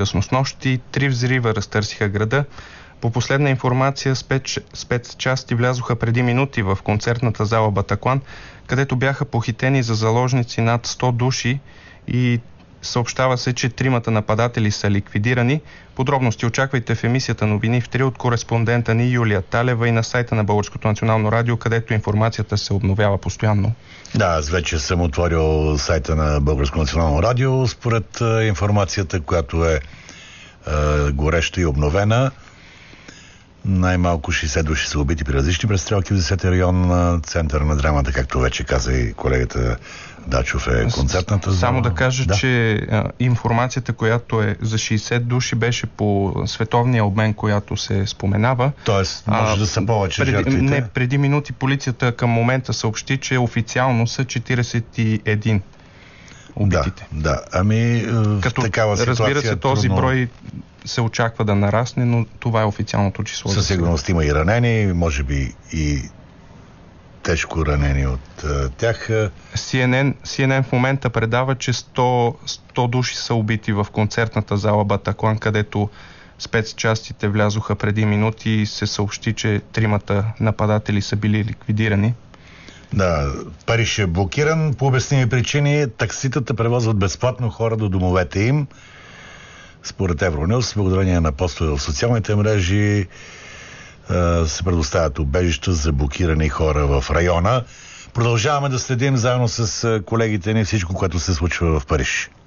късно снощи. 3 взрива разтърсиха града. По последна информация, спецчасти влязоха преди минути в концертната зала Батаклан, където бяха похитени за заложници над 100 души и съобщава се, че 3 нападатели са ликвидирани. Подробности очаквайте в емисията Новини в 3 от кореспондента ни Юлия Талева и на сайта на Българското национално радио, където информацията се обновява постоянно. Да, аз вече съм отворил сайта на Българското национално радио. Според информацията, която е гореща и обновена, най-малко 60 души са убити при различни престрелки в 10-ти район на центъра на драмата, както вече каза и колегата Дачов, е концертната зала. Само да кажа, че информацията, която е за 60 души, беше по световния обмен, която се споменава. Тоест, може да са повече жертвите? Не, преди минути полицията към момента съобщи, че официално са 41 убитите. Да. Ами, като, в такава ситуация разбира се, този брой се очаква да нарасне, но това е официалното число. Със сигурност има и ранени, може би и тежко ранени от тях. CNN в момента предава, че 100 души са убити в концертната зала Батаклан, където спецчастите влязоха преди минути и се съобщи, че 3 нападатели са били ликвидирани. Да, Париж е блокиран по обясними причини. Такситата превозват безплатно хора до домовете им. Според Евронюс, благодарение на постове в социалните мрежи, се предоставят убежища за блокирани хора в района. Продължаваме да следим заедно с колегите ни всичко, което се случва в Париж.